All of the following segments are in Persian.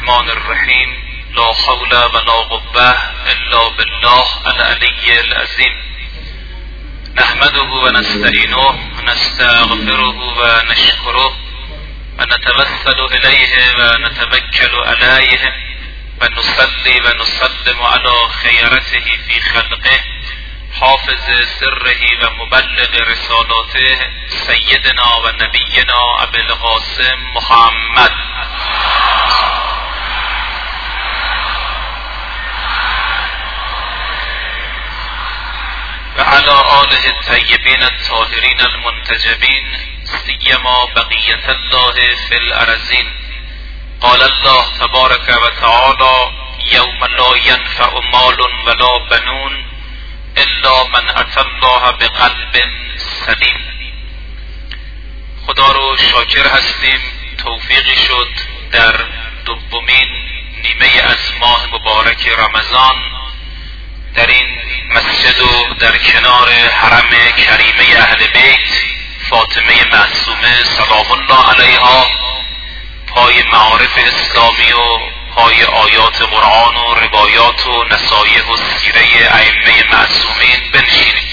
الرحمن الرحیم. لا حول ولا قوة الا بالله العلی العظیم. نحمده و نستعینه و نستغفره و نشکره و نتوسل الیه و نتوکل علیه و نصلی و نسلم علی خیرته فی خلقه حافظ سره و مبلغ رسالاته سیدنا و نبینا ابی القاسم محمد و علی آله الطیبین الطاهرین المنتجبین سیما بقیة الله فی الارضین. قال الله تبارک و تعالی یوم لا ینفع مال ولا بنون الا من اتی الله بقلب سلیم. خدا رو شاکر هستیم، توفیقی شد در دومین نیمه از ماه مبارک رمضان در این مسجد و در کنار حرم کریمه اهل بیت فاطمه معصومه سلام الله علیها پای معارف اسلامی و پای آیات قرآن و روایات و نصایح و سیره ائمه معصومین بنشینید.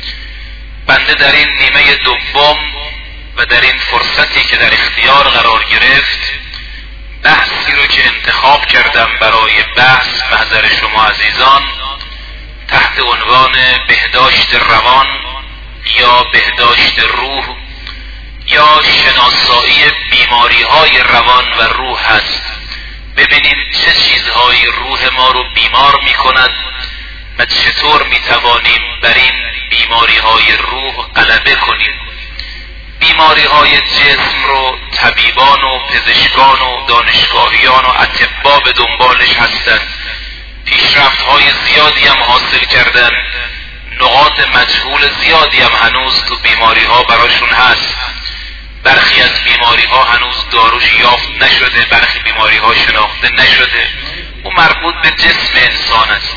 بنده در این نیمه دوم و در این فرصتی که در اختیار قرار گرفت بحثی رو که انتخاب کردم برای بحث محضر شما عزیزان تحت عنوان بهداشت روان یا بهداشت روح یا شناسایی بیماری های روان و روح هست. ببینیم چه چیزهای روح ما رو بیمار می کند و چطور می توانیم بر این بیماری های روح غلبه کنیم. بیماری های جسم رو طبیبان و پزشکان و دانشگاهیان و اطباء به دنبالش هستند. پیشرفت های زیادی هم حاصل کردن، نقاط مجهول زیادی هم هنوز تو بیماری ها براشون هست. برخی از بیماری ها هنوز داروش یافت نشده، برخی بیماری ها شناخته نشده، او مربوط به جسم انسان است.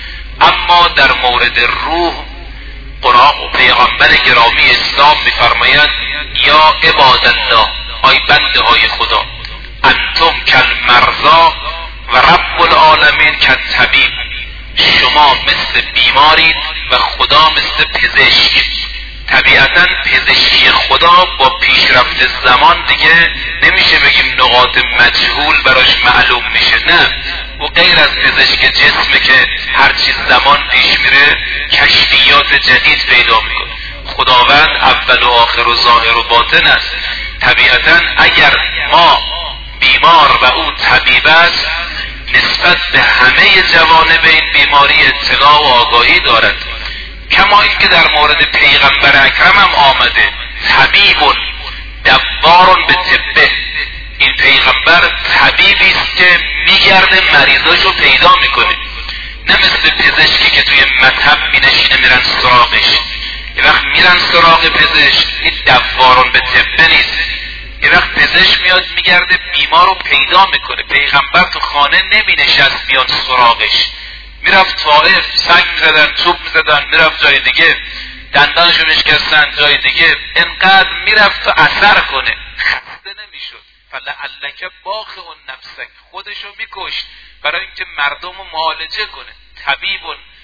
اما در مورد روح قرآن و پیغمبر گرامی اسلام میفرماید یا عباد الله، ای بنده های خدا، انتم کالمرضی و رب العالمین کالطبیب، شما مثل بیمارید و خدا مثل پزشک. طبیعتا پزشکی خدا با پیشرفت زمان دیگه نمیشه بگیم نقاط مجهول براش معلوم میشه، نه، و غیر از پزشک جسمه که هرچی زمان پیش میره کشفیات جدید پیدا میکنه. خداوند اول و آخر و ظاهر و باطن است. طبیعتا اگر ما بیمار و او طبیب است نسبت به همه جوانب این بیماری اطلاع و آگاهی دارد. کما این که در مورد پیغمبر اکرم هم آمده طبیب دوار به طبه، این پیغمبر طبیبی است که میگرده مریضاشو پیدا میکنه، نه مثل پزشکی که توی مطب مینشینه میرن سراغش. یه وقت میرن سراغ پزشک، این دوار به طبه نیست. یه وقت پزشک میاد میگرده بیمار رو پیدا میکنه. پیغمبر تو خانه نمینشست بیان سراغش، میرفت طائف سنگ میزدن، چوب میزدن، میرفت جای دیگه دندانشو میشکستن، جای دیگه انقدر میرفت تا اثر کنه، خسته نمیشد. فلعلک باخع نفسک، خودشو میکشت برای اینکه مردم رو معالجه کنه. طبیب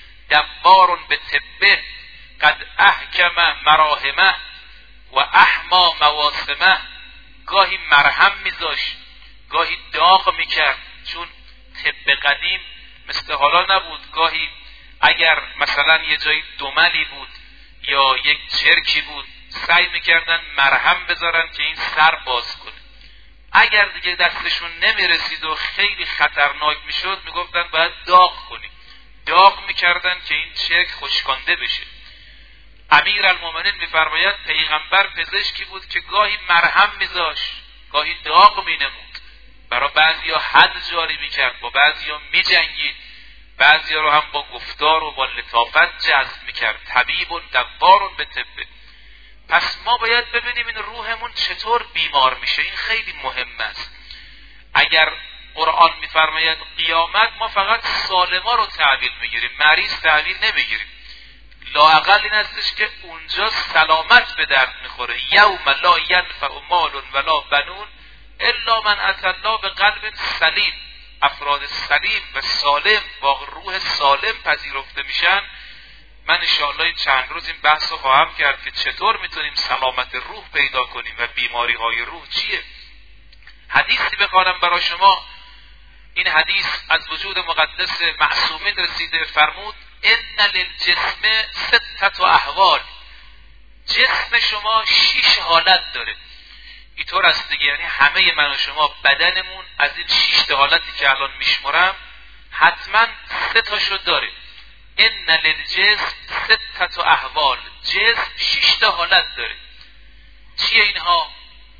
دوار به طبه قد احکم مراهمه و احما مواسمه، گاهی مرهم میذاشت، گاهی داغ میکرد، چون طب قدیم مثل حالا نبود. گاهی اگر مثلا یه جای دملی بود یا یک چرکی بود سعی میکردن مرهم بذارن که این سر باز کنه. اگر دیگه دستشون نمیرسید و خیلی خطرناک میشد میگفتن باید داغ کنیم، داغ میکردن که این چرک خشکانده بشه. امیرالمومنین میفرماید پیغمبر پزشکی بود که گاهی مرهم میذاشت، گاهی داغ مینمود، برای بعضیا حد جاری میکرد، با بعضیا میجنگید، بعضیا رو هم با گفتار و با لطافت جذب میکرد. طبیب دوار به طبه. پس ما باید ببینیم این روحمون چطور بیمار میشه. این خیلی مهم است. اگر قرآن میفرماید قیامت، ما فقط سالما رو تحویل میگیریم، مریض تحویل نمیگیریم. لااقل این هستش که اونجا سلامت به درد میخوره. یوم لا ینفع مال ولا بنون الا من اتی الله بقلب سلیم. افراد سلیم و سالم با روح سالم پذیرفته میشن، من انشاءالله این چند روز این بحث رو خواهم کرد که چطور میتونیم سلامت روح پیدا کنیم و بیماری های روح چیه. حدیثی بخوانم برای شما. این حدیث از وجود مقدس معصومین رسیده، فرمود ان للجسم 6 احوال. جسم شما 6 حالت داره. اینطور است دیگه، یعنی همه من و شما بدنمون از این 6 حالتی که الان میشمرم حتما 3 تاشو داره. ان للجسم 6 احوال. جسم 6 حالت داره. چیه اینها؟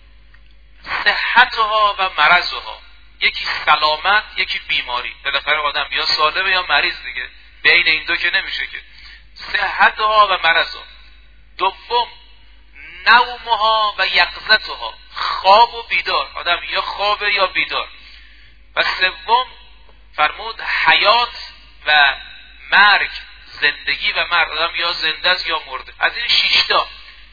صحتها و مرضها. یکی سلامت، یکی بیماری. بالاخره آدم یا سالمه یا مریض دیگه، بین این دو که نمیشه که. صحتها و مرضها. دوم نومها و یقظتها، خواب و بیدار، آدم یا خوابه یا بیدار. و سوم فرمود حیات و مرگ، زندگی و مرگ، آدم یا زنده است یا مرده. از این 6 تا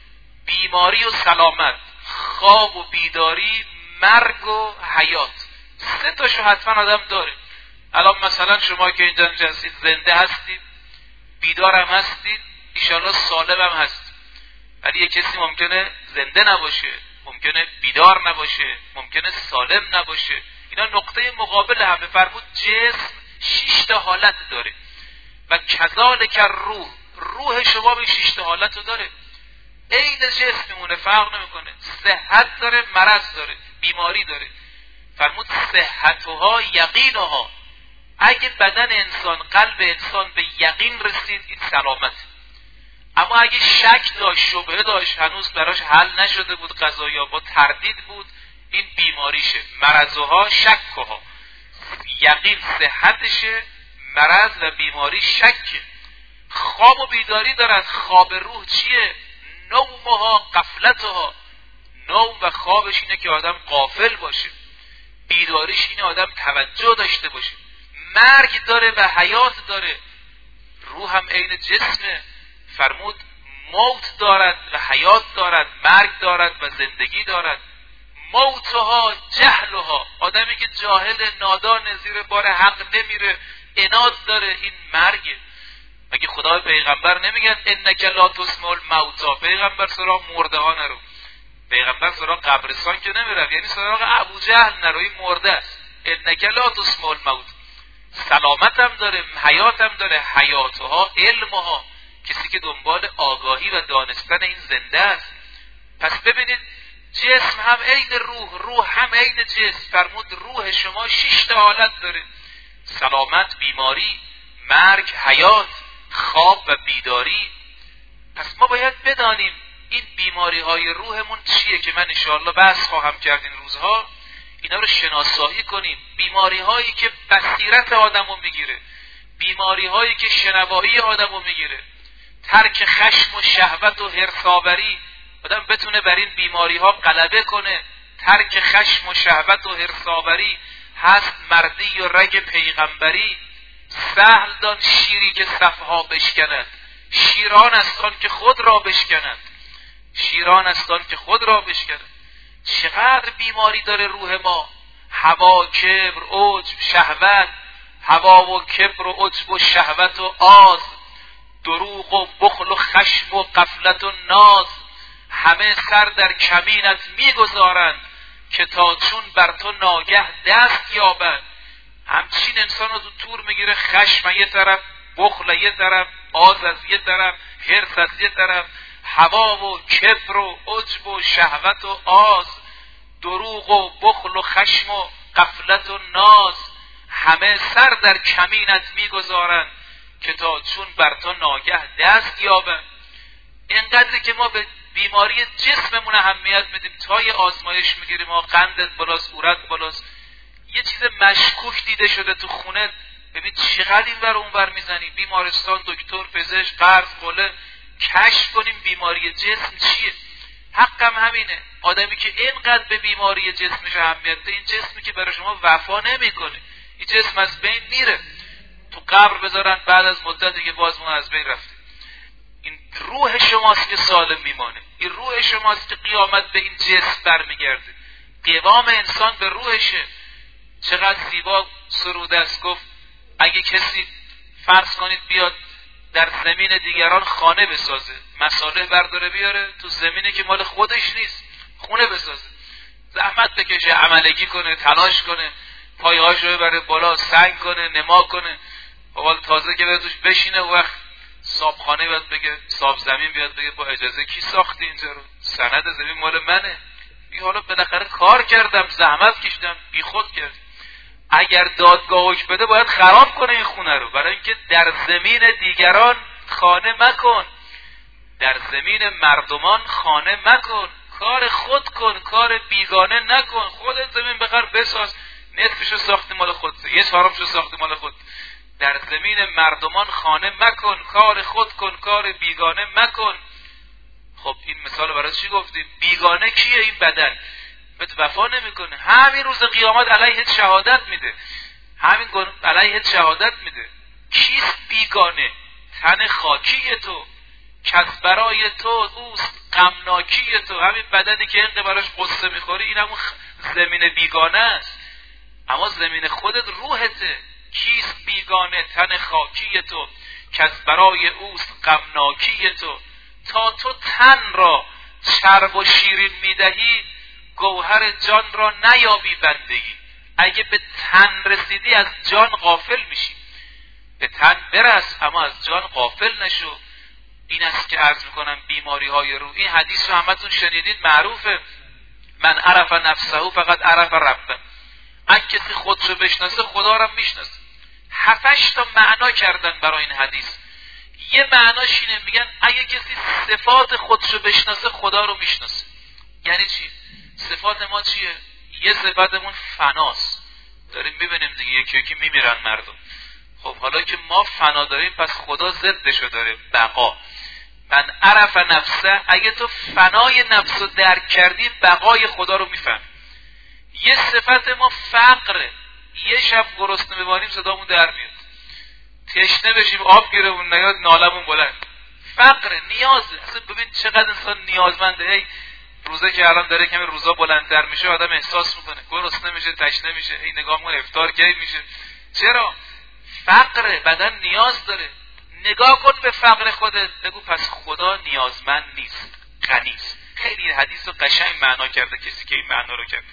بیماری و سلامت، خواب و بیداری، مرگ و حیات، 3 تاشو حتما آدم داره. الان مثلا شما که اینجا هستید زنده هستید، بیدار هم هستید، انشاءالله سالم هم هستید. ولی یک کسی ممکنه زنده نباشه، ممکنه بیدار نباشه، ممکنه سالم نباشه. اینا نقطه مقابل همه. فرمود جسم 6 تا حالت داره و کذالک روح شما به 6 تا حالت رو داره. عین جسم میمونه، فرق نمیکنه. صحت داره، مرض داره، بیماری داره. فرمود صحتها یقینها. اگه بدن انسان، قلب انسان به یقین رسید، این سلامت. اما اگه شک داشت، شبهه داشت، هنوز براش حل نشده بود قضایا، با تردید بود، این بیماریشه. مرضها شکها. یقین صحتشه، مرض و بیماری شکه. خواب و بیداری دارد. خواب روح چیه؟ نومها غفلتها. نوم و خوابش اینه که آدم غافل باشه، بیداریش اینه آدم توجه داشته باشه. مرگ داره و حیات داره. روح هم عین جسمه. فرمود موت دارد و حیات دارد، مرگ دارد و زندگی دارد. موتها جهلها. آدمی که جاهل، نادان، زیر بار حق نمیره، عناد داره، این مرگه. مگه خدا پیغمبر نمیگن انک لا تسمع الموتى؟ پیغمبر سراغ مرده ها نرو. پیغمبر سراغ قبرستان که نمیره، یعنی سراغ ابو جهل نرو، این مرده است. انک لا تسمع الموت. سلامت هم داره، حیات هم داره. حیاتها علمها. کسی که دنبال آگاهی و دانستن این زنده است. پس ببینید جسم هم عین روح، روح هم عین جسم. فرمود روح شما 6 تا حالت داره: سلامت، بیماری، مرگ، حیات، خواب و بیداری. پس ما باید بدانیم این بیماری های روحمون چیه که من انشاءالله بحث خواهم کرد این روزها. اینا رو شناسایی کنیم. بیماری هایی که بصیرت آدمو میگیره، بیماری هایی که شنوایی آدمو میگیره، ترک خشم و شهوت و حرص‌آوری، آدم بتونه بر این بیماری ها غلبه کنه. ترک خشم و شهوت و حرص‌آوری هست مردی و رگ پیغمبری. سهل دان شیری که صفها بشکند، شیران است آن که خود را بشکند. شیران است آن که خود را بشکند. چقدر بیماری داره روح ما. هوا، کبر، عجب، شهوت. هوا و کبر و عجب و شهوت و آز، دروغ و بخل و خشم و غفلت و ناز، همه سر در کمینت میگذارند که تا چون بر تو ناگه دست یابند. همچین انسان رو تور میگیره. خشم یه طرف، بخل یه طرف، آز از یه طرف، حرص از یه طرف، هوا و کبر و عجب و شهوت و آز، دروغ و بخل و خشم و غفلت و ناز، همه سر در کمینت میگذارند که تا چون بر تو ناگه دست یابند. اینقدر که ما به بیماری جسممون اهمیت میدیم، تا یه آزمایش میگیریم، ما قندت بالاست، عورت بالاست، یه چیز مشکوک دیده شده تو خونه، ببین چقدر این ور اون ور میزنی، بیمارستان، دکتر، پزشک، قرض، قله، کشف کنیم بیماری جسم چیه. حقم همینه. آدمی که اینقدر به بیماری جسمش اهمیت ده، این جسمی که برای شما وفا نمیکنه، این جسم از بین میره، تو قبر بذارن بعد از مدتی که باز ما از بین رفته. این روح شماست که سالم میمانه. این روح شماست که قیامت به این جسم برمیگرده. قوام انسان به روحشه. چقدر زیبا سروده است. گفت اگه کسی فرض کنید بیاد در زمین دیگران خانه بسازه، مصالح برداره بیاره تو زمینی که مال خودش نیست، خونه بسازه، زحمت بکشه، عملگی کنه، تلاش کنه، پایه‌هاش رو ببره بالا، سنگ کنه، نما کنه، حال تازه که توش بشینه و وقت صابخانه بیاد بگه، صاحب زمین بیاد بگه با اجازه کی ساختی اینجا رو؟ سند زمین مال منه. بی حالا بالاخره کار کردم، زحمت کشیدم، بی خود کرد. اگر دادگاه حکم بده باید خراب کنه این خونه رو، برای اینکه در زمین دیگران خانه مکن، در زمین مردمان خانه مکن، کار خود کن، کار بیگانه نکن. خودت زمین بخر بساز، نصفشو ساختی مال خودت، یه چهارمشو ساختی مال خودت. در زمین مردمان خانه مکن، کار خود کن، کار بیگانه مکن. خب این مثال برای چی گفتیم؟ بیگانه کیه؟ این بدن بهت وفا نمیکنه، همین روز قیامت علیه شهادت میده، همین علیه شهادت میده. کیست بیگانه؟ تن خاکی تو، کس برای تو اوست غمناکی تو. همین بدنی که اینقدر براش قصه میخوری، این همون زمین بیگانه است. اما زمین خودت روحته. کیست بیگانه؟ تن خاکی تو، کس برای اوست غمناکی تو. تا تو تن را چرب و شیرین میدهی، گوهر جان را نیابی بندگی. اگه به تن رسیدی از جان غافل میشی. به تن برس اما از جان غافل نشو. این است که عرض میکنم بیماری های روح. این حدیث رو همتون شنیدید، معروفه. من عرف نفسه فقط عرف ربه. اگه کسی خودشو بشناسه خدا رو میشناسه. 7 تا معنا کردن برای این حدیث. یه معناش اینه، میگن اگه کسی صفات خودشو بشناسه خدا رو میشناسه. یعنی چی؟ صفات ما چیه؟ یه صفتمون فناست، داریم میبینیم دیگه، یکی یکی میمیرن مردم. خب حالا که ما فنا داریم، پس خدا ضدشو داره، بقا. من عرف نفسه، اگه تو فنای نفس رو درک کردی، بقای خدا رو میفهم. یه صفت ما فقره، یه شب گرسنه بمانیم صدامون در میاد، تشنه بشیم آب گیرمون نیاد نالمون بلند. فقره، نیازه. اصلا ببین چقدر انسان نیازمنده. روزه که الان داره کمی روزا بلندتر میشه، آدم احساس میکنه گرسنه میشه، تشنه میشه، این نگاه میکنه افطار کی میشه. چرا؟ فقره، بدن نیاز داره. نگاه کن به فقر خودت، بگو پس خدا نیازمند نیست، غنیست. خیلی حدیث رو قشنگ معنا کرده کسی که این معنا رو کرد.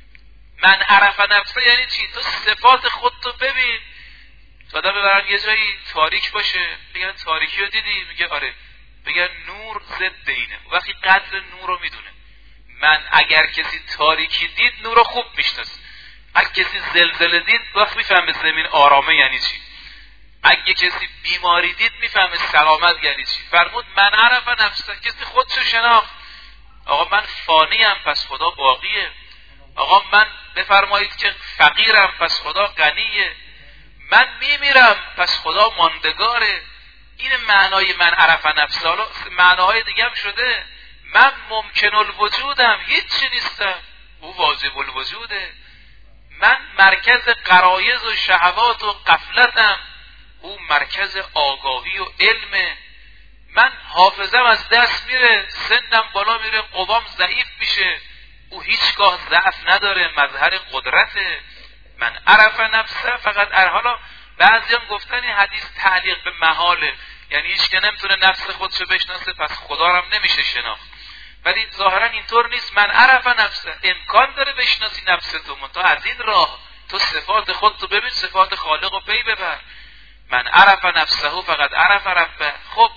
من عرف نفسه یعنی چی؟ تو صفات خودتو ببین. آدم ببرن یه جایی تاریک باشه، بگن تاریکی رو دیدی؟ میگه آره. بگن نور ضد اینه. وقتی قدر نور رو میدونه. من اگر کسی تاریکی دید نور رو خوب میشناسه. اگه کسی زلزله دید وقت میفهمه زمین آرامه یعنی چی. اگه کسی بیماری دید میفهمه سلامت یعنی چی. فرمود من عرف نفسه، کسی خودشو شناخت. آقا من فانیم پس خدا باقیه. آقا من بفرمایید که فقیرم پس خدا غنیه. من میمیرم پس خدا ماندگاره. این معنای من عرف نفسه. حالا معناهای دیگه هم شده. من ممکن الوجودم، هیچی نیستم، او واجب الوجوده. من مرکز غرایز و شهوات و غفلتم، او مرکز آگاهی و علمه. من حافظم از دست میره، سنم بالا میره، قوام ضعیف میشه، او هیچگاه ضعف نداره، مظهر قدرته. من عرف نفسه فقط حالا بعضی هم گفتن این حدیث تعلیق به محاله، یعنی هیچ که نمیتونه نفس خودشو بشناسه پس خدا رو هم نمیشه شناخت. ولی ظاهرا اینطور نیست. من عرف نفسه، امکان داره بشناسی نفستو، منتها از این راه تو صفات خودتو ببین، صفات خالق رو پی ببر. من عرف نفسه فقط عرف ربه. خب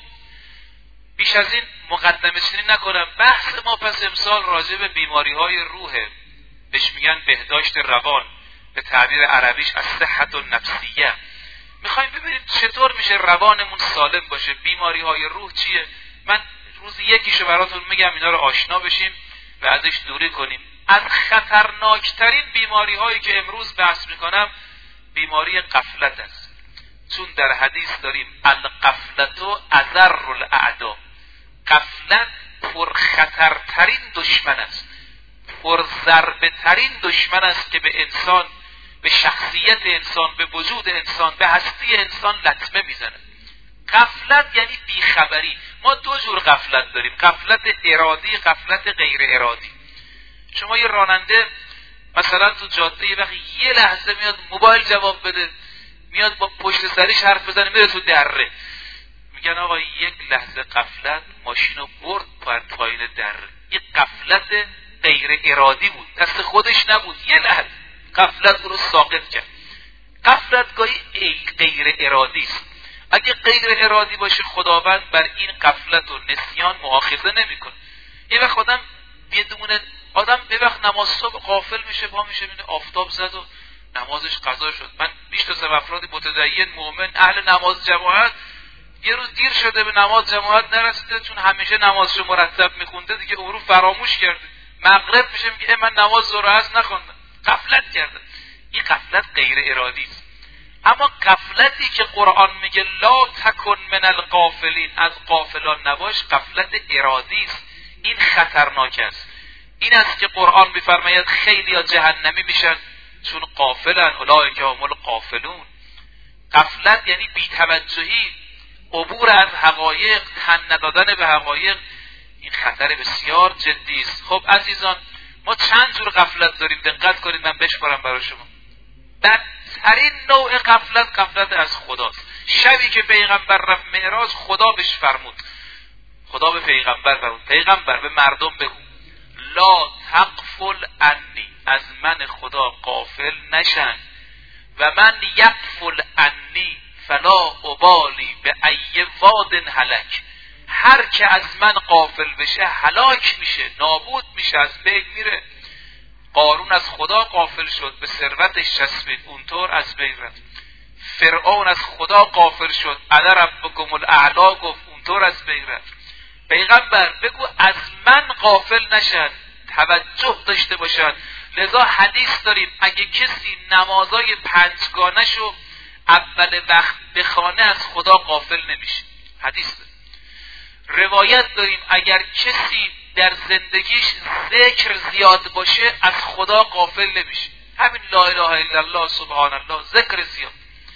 بیش از این مقدمه چنین نکنم. بحث ما پس امسال راجع به بیماری های روحه، بهش میگن بهداشت روان، به تعبیر عربیش الصحة النفسیه. میخوایم ببینیم چطور میشه روانمون سالم باشه. بیماری های روح چیه؟ من روزی یکیشو براتون میگم، اینا رو آشنا بشیم و ازش دوری کنیم. از خطرناکترین بیماری هایی که امروز بحث میکنم بیماری غفلت است. چون در حدیث داریم الغفلت اضر الاعدا. غفلت پرخطرترین دشمن است، پرضربه ترین دشمن است که به انسان، به شخصیت انسان، به وجود انسان، به هستی انسان لطمه میزنه. غفلت یعنی بیخبری. ما دو جور غفلت داریم، غفلت ارادی، غفلت غیر ارادی. شما یه راننده مثلا تو جاده یه وقت یه لحظه میاد موبایل جواب بده، میاد با پشت سریش حرف بزنه میره تو دره، میگن آقا یک لحظه غفلت ماشینو برد پایین دره. این غفلت غیر ارادی بود، دست خودش نبود، یه لحظه غفلت رو ساقط کرد. غفلت گاهی غیر ارادی است. اگه غیر ارادی باشه خداوند بر این غفلت و نسیان مؤاخذه نمیکنه. یه وقت آدم یه وقت نماز صبح غافل میشه، پا میشه میبینه آفتاب زد و نمازش قضا شد. من میشناسم افرادی متدین مؤمن اهل نماز جماعت، یه روز دیر شده به نماز جماعت نرسیده، چون همیشه نمازشو مرتب میخونده دیگه اون رو فراموش کرده. مغرب میشه میگه من نماز ظهر و عصر نخوندم، غفلت کرده. این غفلت غیر ارادی است. اما غفلتی که قرآن میگه لا تکن من الغافلین، از غافلان نباش، غفلت ارادی است. این خطرناک است. این است که قرآن میفرماید خیلی ها جهنمی میشن چون غافلن، اولئک هم الغافلون. غفلت یعنی بی‌توجهی، عبور از حقایق، تن ندادن به حقایق. این خطر بسیار جدی است. خب عزیزان، ما چند جور غفلت داریم، دقت کنید من بشمارم برای شما. بدترین نوع غفلت، غفلت از خداست. شبی که پیغمبر رفت معراج، خدا بهش فرمود، خدا به پیغمبر فرمود پیغمبر به مردم بگو لا تغفل عنی، از من خدا غافل نشن، و من یغفل عنی فلا ابالی به ای واد هلک، هر که از من غافل بشه هلاک میشه، نابود میشه، از بین میره. قارون از خدا غافل شد، به ثروتش چسبید، اونطور از بین رفت. فرعون از خدا غافل شد، انا ربکم الاعلی گفت، اونطور از بین رفت. پیغمبر بگو از من غافل نشن، توجه داشته باشن. لذا حدیث داریم اگه کسی نمازای پنجگانه‌شو اول وقت بخوانه از خدا غافل نمیشه. حدیث داریم. روایت داریم اگر کسی در زندگیش ذکر زیاد باشه از خدا غافل نمیشه. همین لا اله الا الله سبحان الله، ذکر زیاد.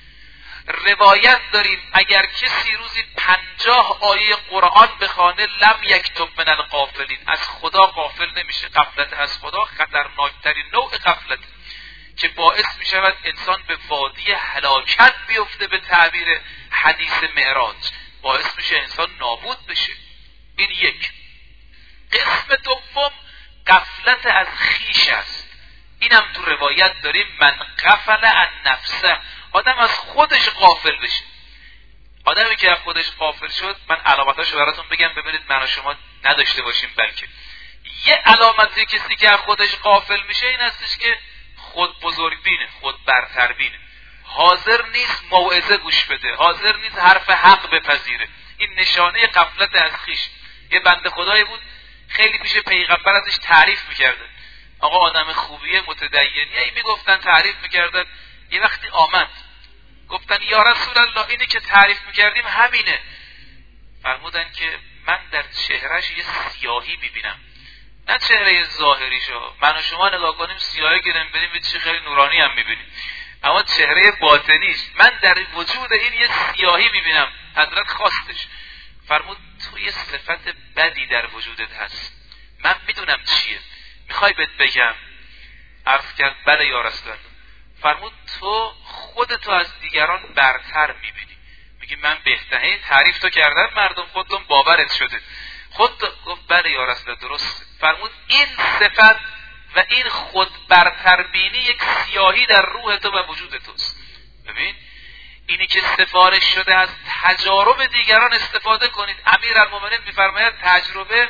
روایت داریم اگر کسی روزی 50 آیه قرآن بخوانه لم یکتب من الغافلین، از خدا غافل نمیشه. غفلت از خدا خطرناکترین نوع غفلت که باعث میشود انسان به وادی هلاکت بیفته، به تعبیر حدیث معراج باعث میشه انسان نابود بشه. این یک. قسم دوم غفلت از خیش است. اینم تو روایت داریم من غفل عن نفسه، آدم از خودش غافل بشه. آدمی که از خودش غافل شد، من علامتاشو براتون بگم ببینید من و شما نداشته باشیم. بلکه یه علامتی کسی که از خودش غافل میشه این هستش که خود بزرگ بینه، خود برتر بینه، حاضر نیست موعظه گوش بده، حاضر نیست حرف حق بپذیره. این نشانه غفلت از خیش. یه بنده خدایی بود خیلی پیش پیغمبر ازش تعریف میکردن، آقا آدم خوبیه، متدین، یعنی میگفتن تعریف میکردن. یه وقتی آمد گفتن یا رسول الله اینی که تعریف میکردیم همینه. فرمودن که من در چهرهش یه سیاهی میبینم، نه چهره ظاهریشو. من و شما نگاه کنیم سیاهی گیریم بریم چه خیلی نورانی هم میبینیم، اما چهره باطنیش من در وجود این یه سیاهی میبینم. حضرت خواستش فرمود تو یه صفت بدی در وجودت هست، من میدونم چیه، میخوای بهت بگم؟ عرض کرد بله یا رسول الله. فرمود تو خودتو از دیگران برتر میبینی. میگی من بهتره، تعریف تو کردن مردم خودتون باورت شده. گفت بله یا رسول الله درست. فرمود این صفت و این خود برتر بینی یک سیاهی در روح تو و وجود توست. ببین اینی که سفارش شده از تجارب دیگران استفاده کنید. امیرالمومنین میفرماید تجربه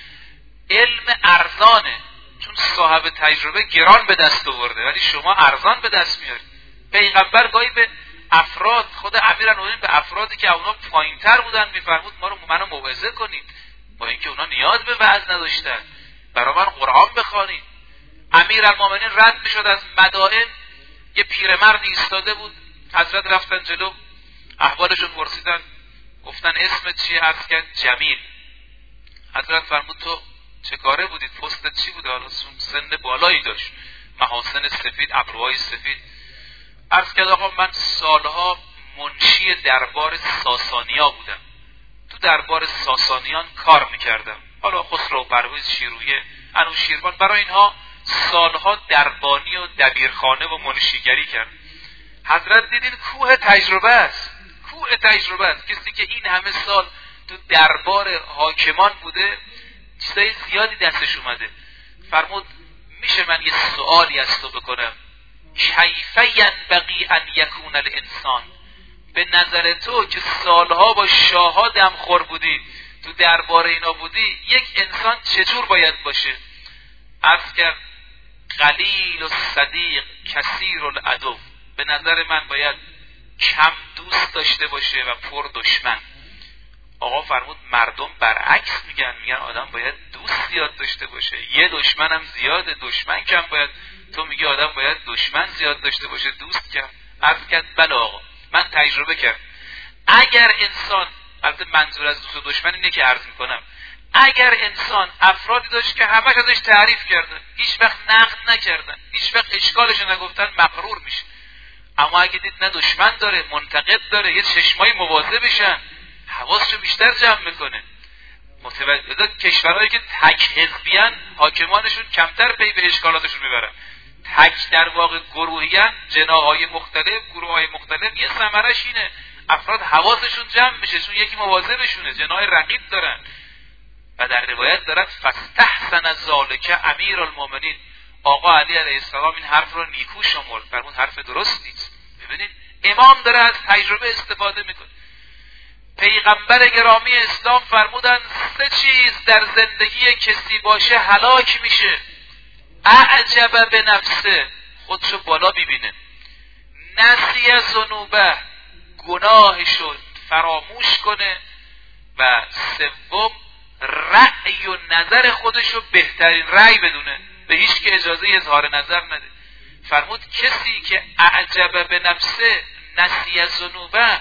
علم ارزانه، چون صاحب تجربه گران به دست آورده ولی شما ارزان به دست میارید. پیغمبر گاهی به افراد، خود امیرالمومنین به افرادی که اونا پایینتر بودن میفرمود منو موعظه کنید، با اینکه اونا نیاز به وعظ نداشتن، برای من قرآن بخوانید. امیرالمومنین رد میشد از مدائن، یه پیرمرد ایستاده بود، حضرت رفتن جلو احوالشو پرسیدن، گفتن اسمت چیه؟ عرض کرد جمیل. حضرت فرمود تو چه کاره بودید؟ پستت چی بود؟ حالا سن بالایی داشت، محاسن سفید، ابروهای سفید. عرض کرد آقا من سالها منشی دربار ساسانیا بودم، تو دربار ساسانیان کار میکردم، حالا خسرو پرویز، شیرویه، انوشیروان، برای اینها سالها دربانی و دبیرخانه و منشیگری کرد. حضرت دیدین کوه تجربه است، کوه تجربه است. کسی که این همه سال تو دربار حاکمان بوده، چیزای زیادی دستش اومده. فرمود میشه من یه سوالی از تو بکنم؟ کیف ینبغی ان یکون الانسان، به نظر تو که سالها با شاه‌ها دمخور بودی، تو دربار اینا بودی، یک انسان چجور باید باشه؟ عرض کرد قلیل الصدیق کثیر العدو، به نظر من باید کم دوست داشته باشه و پر دشمن. آقا فرمود مردم برعکس میگن آدم باید دوست زیاد داشته باشه، یه دشمنم زیاده، دشمن کم باید. تو میگی آدم باید دشمن زیاد داشته باشه، دوست کم. عرض کرد بله آقا، من تجربه کردم. اگر انسان، البته منظور از دوست و دشمن اینه که عرض میکنم، اگر انسان افرادی داشت که همش ازش تعریف کردن، هیچ وقت نقد نکردن، هیچ وقت اشکالش نگفتن، مغرور میشه. اما اگه دید نه دشمن داره، منتقد داره، یه چشمای مواظب بشن، حواسشو بیشتر جمع میکنه. متوجه کشورهایی که تک حزبیان، حاکمانشون کمتر پی به اشکالاتشون میبرن. تک در واقع گروهیان، جناحهای مختلف، گروههای مختلف، یه ثمرش اینه افراد حواسشون جمع میشه، چون یکی مواظبشونه، جناح رقیب دارن. و در روایت دارد فاستحسن ذالک امیر المؤمنین، آقا علی علیه السلام این حرف رو نیکو شمرد، فرمود حرف درست نیست. ببینید امام داره از تجربه استفاده میکنه. پیغمبر گرامی اسلام فرمودن 3 چیز در زندگی کسی باشه هلاک میشه: اعجب به نفسه، خودشو بالا ببینه، نسی ذنوبه، گناهشو فراموش کنه، و سوم رأی و نظر خودشو بهترین رأی بدونه، به هیچ که اجازه اظهار نظر نده. فرمود کسی که اعجب به نفسه، نسی ذنوبه،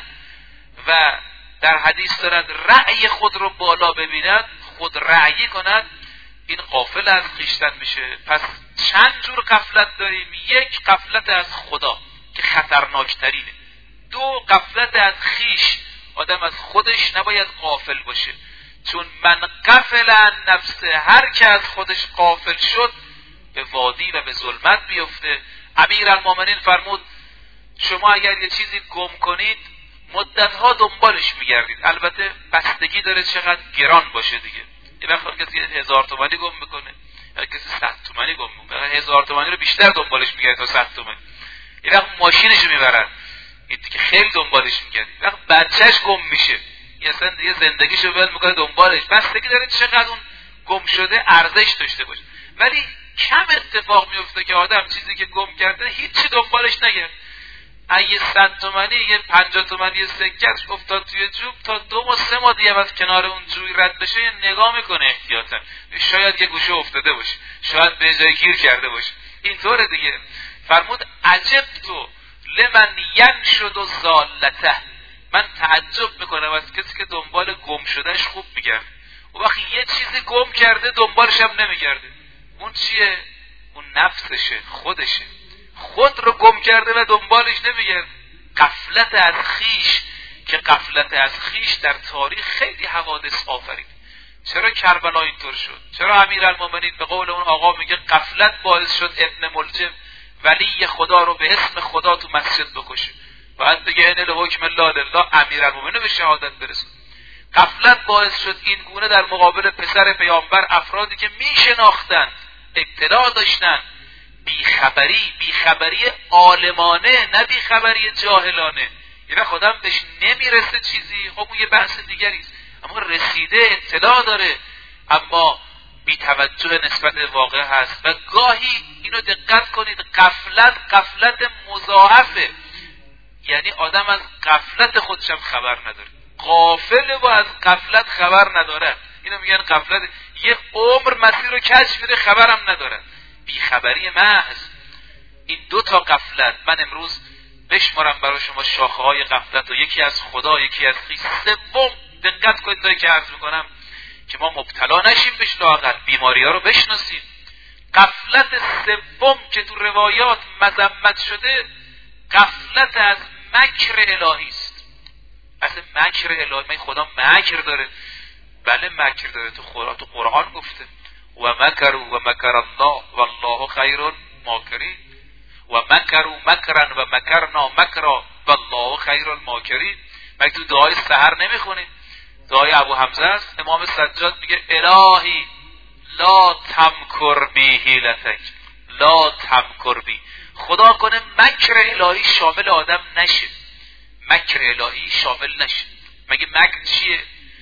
و در حدیث دارد رأی خود رو بالا ببیند، خود رأیی کند، این غافل از خویشتن میشه. پس چند جور غفلت داریم: 1 غفلت از خدا که خطرناکترینه، 2 غفلت از خویش، آدم از خودش نباید غافل باشه، چون من غفل عن نفسه، هر که از خودش غافل شد به وادی و به ظلمت بیفته. امیرالمومنین فرمود شما اگر یه چیزی گم کنید مدتها دنبالش میگردید، البته بستگی داره چقدر گران باشه دیگه. یه وقت کسی 1000 تومانی گم میکنه، یا کسی 100 تومانی گم میکنه، 1000 تومانی رو بیشتر دنبالش میگرد تا 100 تومانی. یه وقت ماشینش رو میبرن، این که خیلی دنبالش میگرد. یه وقت بچهش گم میشه، اصلا دیگه زندگیشو ول میکنه دنبالش. بستگی داره چقدر اون گم شده ارزش داشته باشه. ولی کم اتفاق میفته که آدم چیزی که گم کرده هیچی دنبالش نگرد. اگه 100 تومانی، یه 50 تومانی سکه‌اش افتاد توی جوب، تا 2 ماه 3 ماه دیگه از کنار اون جوی رد بشه یه نگاه میکنه احتیاطا، شاید یه گوشه افتاده باشه، شاید به جای گیر کرده باشه. اینطوره دیگه. فرمود عجب تو لمن ینشد ضالته، من تعجب میکنم از کسی که دنبال گم شدهش خوب میگرده. و وقتی یه چیزی گم کرده دنبالش هم نمیگرده. اون چیه؟ اون نفسشه، خودشه، خود رو گم کرده و دنبالش نمیگرده. غفلت از خیش، که غفلت از خیش در تاریخ خیلی حوادث آفرید. چرا کربلا اینطور شد؟ چرا امیرالمومنین به قول اون آقا میگه غفلت باعث شد ابن ملجم ولی خدا رو به اسم خدا تو مسجد بکشه؟ باید بگه ان الحکم الا لله، امیرالمومنین به شهادت برسون. غفلت باعث شد این گونه در مقابل پسر پیامبر افرادی که میشناختند، اطلاع داشتند، بیخبری عالمانه، نه بیخبری جاهلانه. یعنی خودم بهش نمیرسه چیزی، خب اون یه بحث دیگری است، اما رسیده، اطلاع داره، اما بی توجه نسبت واقع هست. و گاهی اینو دقت کنید، غفلت مضاعفه، یعنی آدم از غفلت خودشم خبر نداره، غافل و از غفلت خبر نداره. اینو میگن غفلت، یه عمر مسیر رو کج میره خبرم نداره، بیخبری محض. این 2 تا غفلت من امروز بشمارم برای شما شاخه های غفلت، و یکی از خدا، یکی از خویش. سوم دقت کنید تا که عرض میکنم که ما مبتلا نشیم بهش، لااقل بیماری ها رو بشناسیم. غفلت سوم که تو روایات مذمت شده، غفلت از مکر الهی است. اصلا مکر الهی، من خدا مکر داره، بله مکر داره، تو قرآن گفته و مکروا و مکر الله والله خیر الماکرین و مکروا مکرا و مکرنا مکرا والله خیر الماکرین. مگه تو دعای سحر نمیخونید؟ دعای ابو حمزه است. امام سجاد میگه الهی لا تمکر بی حیلتک لا تمکر بی. خدا کنه مکر الهی شامل آدم نشه، مکر الهی شامل نشه. مگه مکر چیه؟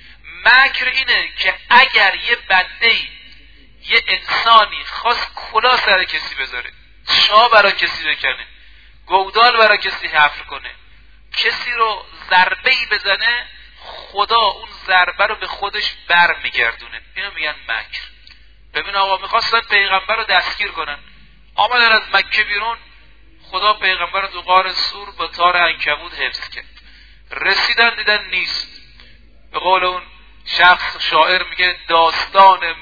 مکر اینه که اگر یه بنده‌ای یه انسانی خواست کلا سر کسی بذاره، چا برا کسی بکنه، گودال برا کسی حفر کنه، کسی رو ضربه‌ای بزنه، خدا اون ضربه رو به خودش بر میگردونه. اینو میگن مکر. ببین آقا میخواستن پیغمبر رو دستگیر کنن، آمدن از مکه بیرون، خدا پیغمبر رو تو غار سور با تار عنکبوت حفظ کرد. رسیدن دیدن نیست. به قول اون شخص شاعر میگه داستان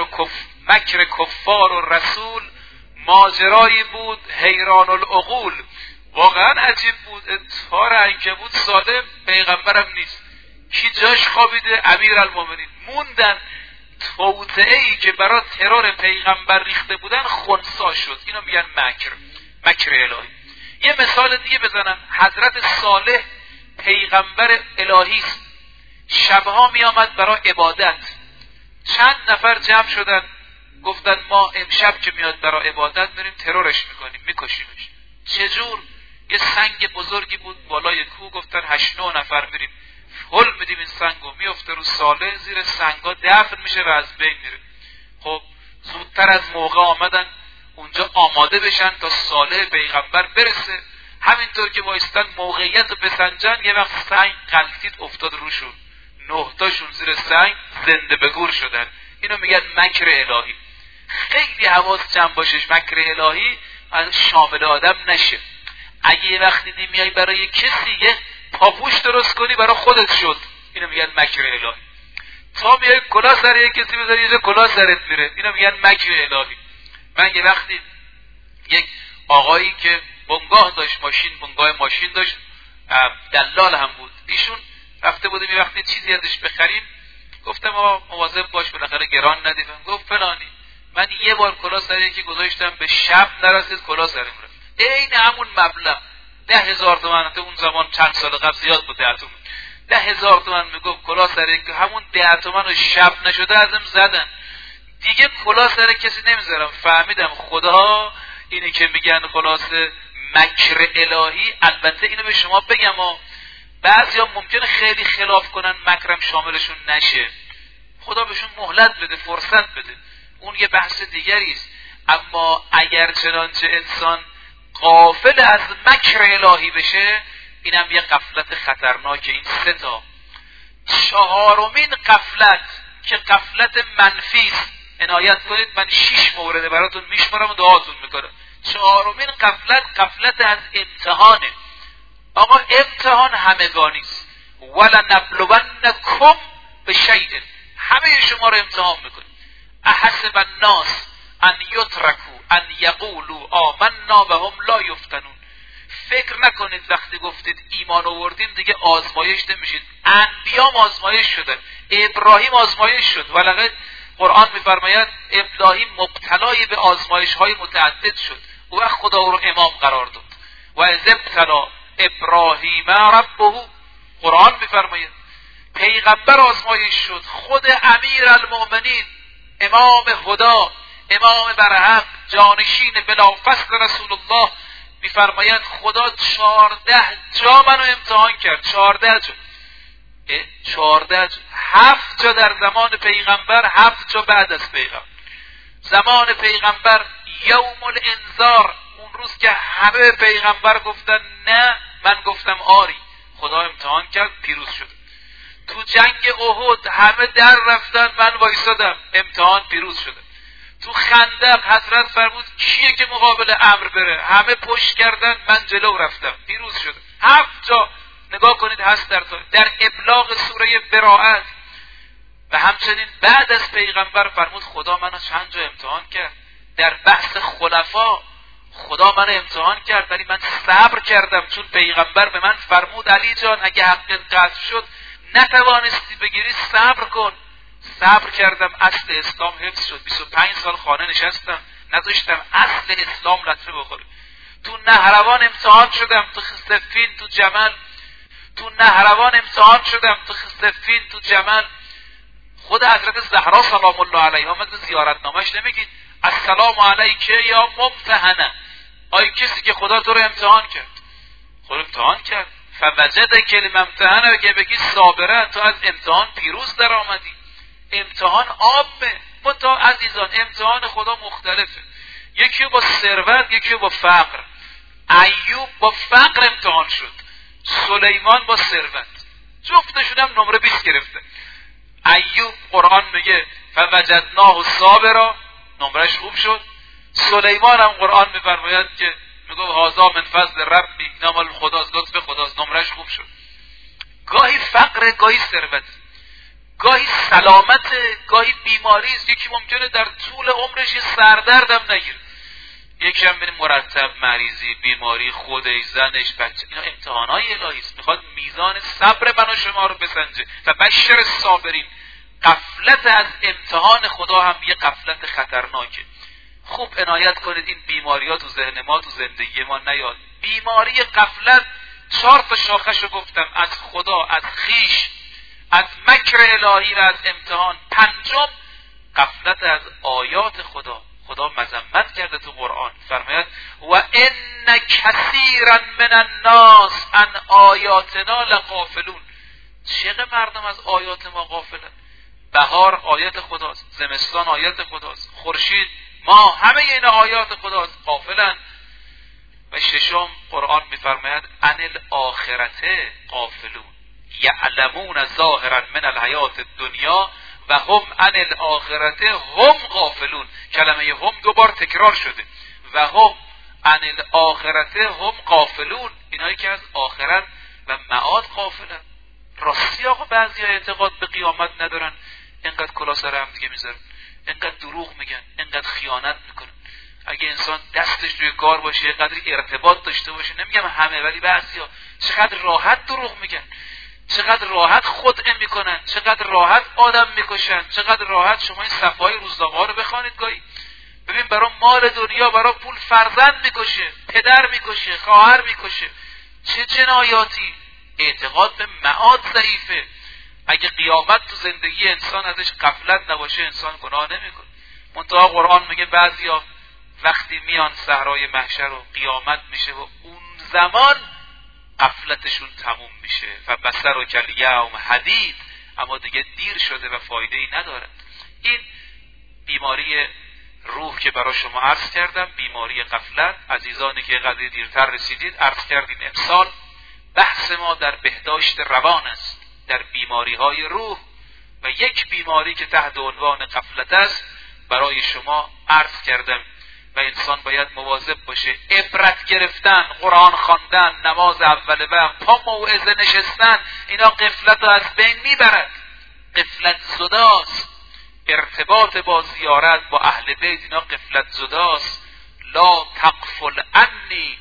مکر کفار و رسول ماجرایی بود حیران العقول. واقعا عجیب بود، تار عنکبوت سالم، پیغمبرم نیست، کی جاش خوابیده؟ امیرالمومنین. موندن. توطئه‌ای که برای ترور پیغمبر ریخته بودن خنثی شد. اینو میگن مکر الهی. یه مثال دیگه بزنم. حضرت صالح پیغمبر الهی است. شبها می آمد برای عبادت. چند نفر جمع شدن گفتن ما امشب که میاد برای عبادت بریم ترورش میکنیم، میکشیمش. چجور؟ یه سنگ بزرگی بود بالای کوه، گفتن 8-9 نفر میریم هل میدیم این سنگو، میفته رو صالح، زیر سنگا دفن میشه و از بین میره. خب زودتر از موقع آمدن اونجا آماده بشن تا صالح پیغمبر برسه. همینطور که وایستن موقعیت رو بسنجن، یه وقت سنگ غلطید افتاد روشون، 9 تاشون زیر سنگ زنده به گور شدن. اینو میگن مکر الهی. خیلی حواس جمع باشش، مکر الهی شامل آدم نشه. اگه یه وقتی دیدی میای برای کسی یه پاپوش درست کنی، برای خودت شد. اینو میگن مکر الهی. تا میای کلاه سر یه کسی بذاری یه کلاه سرت میره، اینو میگن مکر الهی. من یه وقتی یک آقایی که بنگاه داشت، بنگاه ماشین داشت، دلال هم بود، ایشون رفته بودیم یه وقتی چیزی ازش بخریم، گفتم آقا مواظب باش بالاخره گران ندید. گفت فلانی من یه بار کلاه سر یکی گذاشتم، به شب نرسید کلاه سرم رفت، عین همون مبلغ 10,000 تومان. اون زمان چند سال قبل زیاد بود 10 تومان، 10,000 تومان میگفت کلاه سر یکی، همون 10 تومان و شب نشده ازم زدن. دیگه کلاه سر کسی نمیذارم. فهمیدم خدا اینی که میگن خلاصه مکر الهی. البته اینو به شما بگم، بعضیا ممکنه خیلی خلاف کنن، مکرم شاملشون نشه. خدا بهشون مهلت بده، فرصت بده، اون یه بحث دیگری است. اما اگر چنانچه انسان غافل از مکر الهی بشه، اینم یه غفلت خطرناکه. این 3 تا. 4مین غفلت که غفلت منفی است، عنایت کنید، من 6 مورد براتون میشمارم و دعاتون میکنم. 4مین غفلت از امتحانه. آقا امتحان همگانی است. ولنبلونکم بشیء، همه شما رو امتحان میکنیم. احسب الناس ان یترکوا ان یقولوا آمنا وهم لا یفتنون. فکر نکنید وقتی گفتید ایمان آوردیم دیگه آزمایش نمیشید. انبیام آزمایش شدن، ابراهیم آزمایش شد. ولقد قرآن میفرماید ابراهیم مبتلای به آزمایش های متعدد شد، او وقت خدا او رو امام قرار داد. و اذ ابتلی ابراهیم ربه، قرآن میفرماید پیغمبر آزمایش شد. خود امیرالمومنین، امام هدا، امام برحق، جانشین بلافصل رسول الله، میفرماید خدا 14 جا منو امتحان کرد. 14 جا، 14 جا، 7 جا در زمان پیغمبر، 7 جا بعد از پیغمبر. زمان پیغمبر یوم الانذار، اون روز که همه پیغمبر گفتن نه، من گفتم آری، خدا امتحان کرد، پیروز شد. تو جنگ احد همه در رفتن، من وایسادم، امتحان، پیروز شدم. تو خندق حضرت فرمود کیه که مقابل امر بره، همه پشت کردن، من جلو رفتم، پیروز شدم. 7 جا نگاه کنید هست در ابلاغ سوره براءت. و همچنین بعد از پیغمبر فرمود خدا منو چند جا امتحان کرد. در بحث خلفا خدا منو امتحان کرد، ولی من صبر کردم، چون پیغمبر به من فرمود علی جان اگه حقت قطع شد نتوانستی بگیری صبر کن. صبر کردم، اصل اسلام حفظ شد. 25 سال خانه نشستم، نذاشتم اصل اسلام لطمه بخوره. تو نهروان امتحان شدم، تو صفین، تو جمل. تو نهروان امتحان شدم، تو صفین، تو جمل. خود حضرت زهرا سلام الله علیها آمد زیارتنامه‌اش نمیگید السلام علیک یا ممتحنه، آی کسی که خدا تو رو امتحان کرد. خود امتحان کرد. فوجد کلمه امتحانه، که بگی صابره، تو از امتحان پیروز در آمدی. امتحان عامه. متا عزیزان امتحان خدا مختلفه، یکی با ثروت، یکی با فقر. ایوب با فقر امتحان شد، سلیمان با ثروت، جفتشون هم نمره 20 گرفته. ایوب قرآن میگه فوجدناه صابرا، نمرش خوب شد. سلیمان هم قرآن میفرماید که میگه هذا من فضل ربی، نمال خداست، لطف خداست، نمرش خوب شد. گاهی فقر، گاهی ثروت، گاهی سلامت، گاهی بیماری است. یکی ممکنه در طول عمرش سردردم نگیره، یکی هم بین مرتب مریضی، بیماری، خودش، زنش، بچه. اینا امتحانای الهی است، میخواد میزان صبر من و شما رو بسنجه. و بشر الصابرین. غفلت از امتحان خدا هم یه غفلت خطرناکه. خوب عنایت کنید این بیماریات تو ذهن ما، تو زندگی ما نیاد. بیماری غفلت 4 تا شاخه‌شو گفتم، از خدا، از خیش، از مکر الهی و از امتحان. 5م غفلت از آیات خدا. خدا مذمت کرده تو قرآن، فرماید و ان کثیرا من الناس عن آیاتنا لغافلون. چقدر مردم از آیات ما غافلن. بهار آیات خداست، زمستان آیات خداست، خورشید، ما، همه اینا آیات خداست، غافلن. و 6م قرآن میفرماید عن الاخرته غافلون یعلمون ظاهرا من الحیات الدنیا و هم عن الاخرته هم غافلون. کلمه هم 2 بار تکرار شده. و هم عن الاخرته هم غافلون، اینایی که از آخرت و معاد غافلن. راستی آقا بعضی ها اعتقاد به قیامت ندارن، اینقدر کلا سر هم دیگه میذارن، اینقدر دروغ میگن، اینقدر خیانت میکنن. اگه انسان دستش روی کار باشه، قدری ارتباط داشته باشه، نمیگم همه ولی بعضی ها چقدر راحت دروغ میگن، چقدر راحت خدعه میکنن، چقدر راحت آدم میکشن، چقدر راحت. شما این صفحای روزنامه ها رو بخوانید گاهی، ببین برای مال دنیا، برای پول فرزند میکشه، پدر میکشه، خواهر میکشه. چه جنایاتی. اعتقاد به معاد ضعیفه. اگه قیامت تو زندگی انسان ازش غفلت نباشه، انسان گناه نمیکنه. منتها قرآن میگه بعضیا وقتی میان صحرای محشر و قیامت میشه و اون زمان غفلتشون تموم میشه. و بصر و کلیوم حدید، اما دیگه دیر شده و فایده ای نداره. این بیماری روح که برای شما عرض کردم، بیماری غفلت. عزیزانی که قدری دیرتر رسیدید، عرض کردیم امسال بحث ما در بهداشت روان است، در بیماری های روح. و یک بیماری که تحت عنوان غفلت است برای شما عرض کردم. و انسان باید مواظب باشه. عبرت گرفتن، قرآن خواندن، نماز اول وقت، تا موعظه نشستن، اینا غفلت رو از بین میبرد. غفلت زداست. ارتباط با زیارت با اهل بیت، اینا غفلت زداست. لا تغفل عنی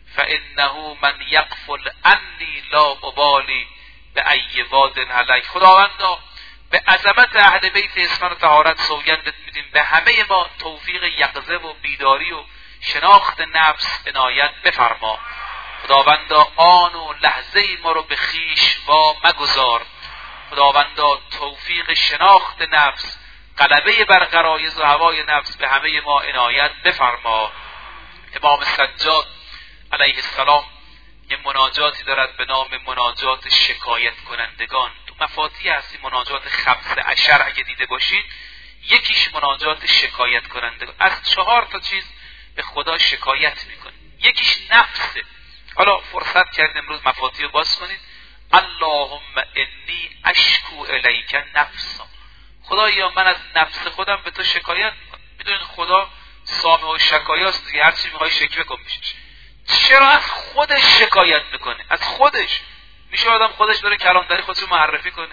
فانه من یغفل عنی لا ابالی به ای واد علیک. خداوندا به عظمت اهل بیت اسمت و طهارت سوگندت میدیم، به همه ما توفیق یقظه و بیداری و شناخت نفس عنایت بفرما. خداوندا آن و لحظه ما رو به خیش وا مگذار. خداوندا توفیق شناخت نفس، غلبه بر غرایز و هوای نفس به همه ما عنایت بفرما. امام سجاد علیه السلام یه مناجاتی دارد به نام مناجات شکایت کنندگان. تو مفاتیح هستی مناجات 15 اگه دیده باشید، یکیش مناجات شکایت کنندگان. از 4 تا چیز به خدا شکایت میکنه. یکیش نفسه. حالا فرصت کردیم امروز مفاتیح رو باز کنید. اللهم انی اشکو الیک نفسا. خدایا من از نفس خودم به تو شکایت میکنم. میدونید خدا سامع و شکایاست دیگه، هر چی میخوای شکوه کن میشه. چرا از خودش شکایت میکنه؟ از خودش. میشه آدم خودش داره کلامداری خودش رو معرفی کنه؟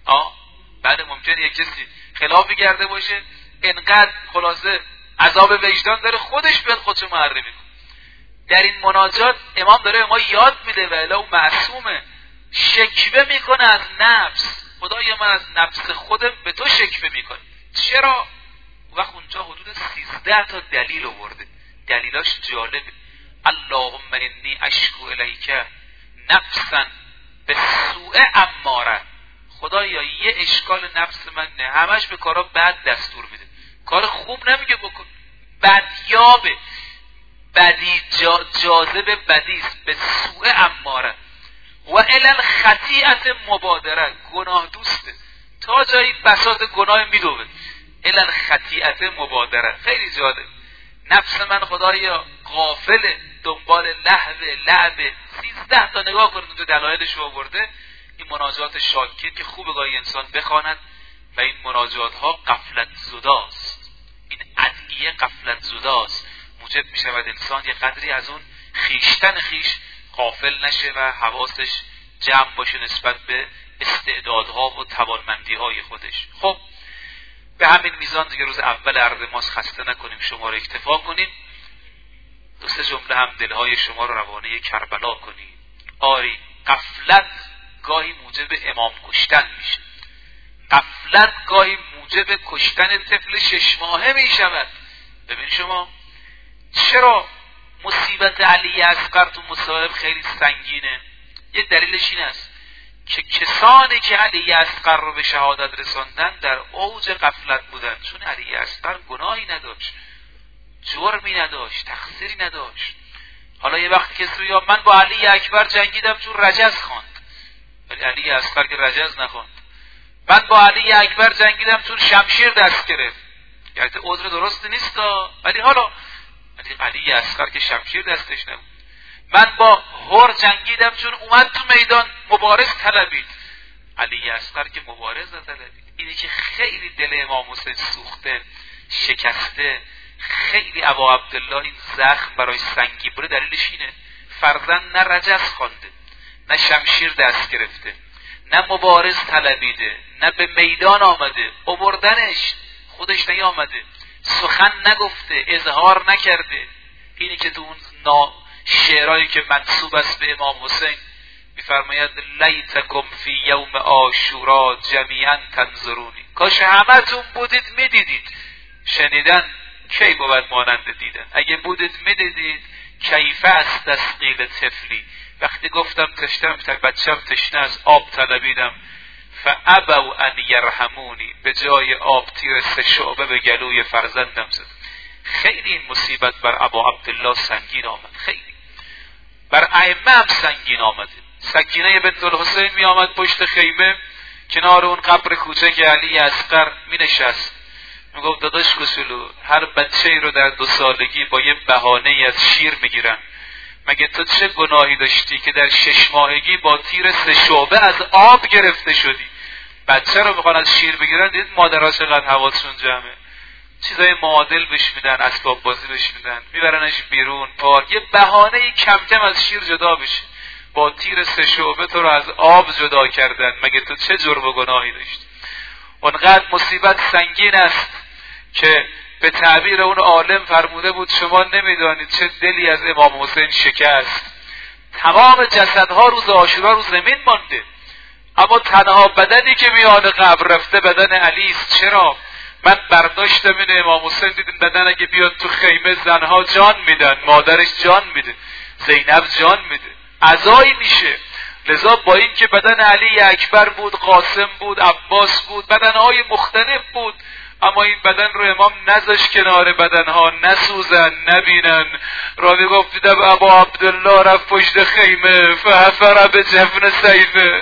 بعد ممکنه یک کسی خلافی کرده باشه، انقدر خلاصه عذاب وجدان داره، خودش بیاد خودش رو معرفی کنه. در این مناجات امام داره ما یاد میده و الا معصومه، شکوه میکنه از نفس. خدایا من از نفس خودم به تو شکوه میکنم. چرا؟ وقت اونجا حدود 13 تا دلیل آورده، دلیلاش جالبه. اللهم انی اشکو الیک نفسا به سوء اماره. خدایا یه اشکال نفس من نه، همش به کارا بد دستور میده، کار خوب نمیگه بکن، بدیابه، بدی جاذب بدیست، به سوء اماره. و الی الخطیئه مبادره، گناه دوسته، تا جایی بساط گناه میدوه. الی الخطیئه مبادره، خیلی جالب. نفس من خدایا غافله، دنبال لعبه. 13 تا نگاه کنید اونجا دلایلش رو آورده. این مناجات شاکر که خوب گاهی انسان بخواند و این مناجات ها غفلت زداست، این ادعیه غفلت زداست، موجب می شود انسان یه قدری از اون خیشتن خیش غافل نشه و حواسش جمع باشه نسبت به استعدادها و توانمندی های خودش. خب به همین میزان دیگه روز اول عرض ماست، خسته نکنیم، شما رو اکتفا کنیم. 2-3 جمله هم دلهای شما رو روانه کربلا کنیم. آری غفلت گاهی موجب امام کشتن میشه، غفلت گاهی موجب کشتن طفل 6 ماهه میشود. ببین شما چرا مصیبت علی اصغر تو مصائب خیلی سنگینه؟ یه دلیلش این است که کسانی که علی اصغر رو به شهادت رساندن در اوج غفلت بودن، چون علی اصغر گناهی نداشت، جرمی نداشت، تقصیری نداشت. حالا یه وقتی کسی یا من با علی اکبر جنگیدم چون رجز خواند، ولی علی اصغر که رجز نخواند. من با علی اکبر جنگیدم چون شمشیر دست گرفت، یعنی عذر درست نیست، ولی حالا علی اصغر که شمشیر دستش نبود. من با هر جنگیدم چون اومد تو میدان مبارز طلبید، علی اصغر که مبارز نطلبید. اینی که خیلی دل امام حسین سوخته، شکسته، خیلی ابا عبدالله این زخم برای سنگی بوده، دلیلش اینه فرزند نه رجز خوانده، نه شمشیر دست گرفته، نه مبارز طلبیده، نه به میدان آمده، آوردنش خودش نیامده، سخن نگفته، اظهار نکرده. اینی که تو اون شعرهایی که منسوب است به امام حسین میفرماید لیتکم فی یوم عاشورا جمیعا تنظرونی، کاش همتون بودید میدیدید. شنیدن کی بود مانند دیدن؟ اگه بودید میدیدید. کیف است تسقیل طفلی، وقتی گفتم تشنم بچم تشنه از آب طلبیدم، فابوا ان یرحمونی، به جای آب تیر 3 شعبه به گلوی فرزندم زد. خیلی این مصیبت بر ابا عبدالله سنگین آمد، خیلی بر ائمه هم سنگین آمده. سکینه بنت الحسین می آمد پشت خیمه کنار اون قبر کوچک علی اصغر می نشست، می گفت داداش کوچولو، هر بچه ای رو در 2 سالگی با یه بهانه ای از شیر می گیرن، مگه تو چه گناهی داشتی که در 6 ماهگی با تیر 3 شعبه از آب گرفته شدی؟ بچه رو میخوان از شیر بگیرن، دید مادرها چقدر حواسشون جمعه، چیزای معادل بهش میدن، اسباب بازی بهش میدن، میبرنش بیرون پارک، یه بهانه‌ای کم کم از شیر جدا بشه. با تیر 3 شعبه تو رو از آب جدا کردن، مگه تو چه جرم و گناهی داشتی؟ اونقدر مصیبت سنگین است که به تعبیر اون عالم فرموده بود شما نمیدانید چه دلی از امام حسین شکست. تمام جسدها روز عاشورا رو زمین مانده، اما تنها بدنی که میان قبر رفته بدن علی است. چرا؟ من برداشتم این امام حسین دیدم بدن اگه بیاد تو خیمه زنها جان میدن، مادرش جان میده، زینب جان میده، عزایی میشه. لذا با این که بدن علی اکبر بود، قاسم بود، عباس بود، بدنهای مختلف بود، اما این بدن رو امام نذاش کنار بدنها، نسوزن، نبینن. راوی گفت دیدم ابا عبدالله رفت پشت خیمه فحفر به جفن سیفه،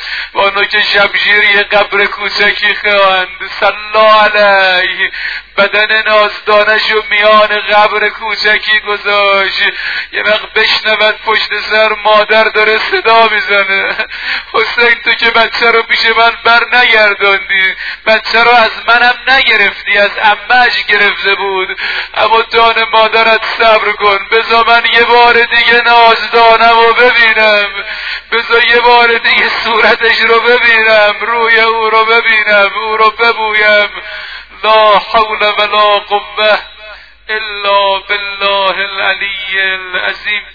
با که شمشیر یه قبر کوچکی خواند، صلی علیه، بدن نازدانشو میان قبر کوچکی گذاشت. یه وقت بشنود پشت سر مادر داره صدا میزنه، حسین تو که بچه رو پیش من بر نگرداندی، بچه رو از منم نگرفتی، از عمه‌اش گرفته بود، اما جان مادرت صبر کن، بذار من یه بار دیگه نازدانم رو ببینم، بذار یه بار دیگه صورتش رو ببینم، روی او رو ببینم، او رو ببویم. لا حول ولا قوة الا بالله العلی العظیم.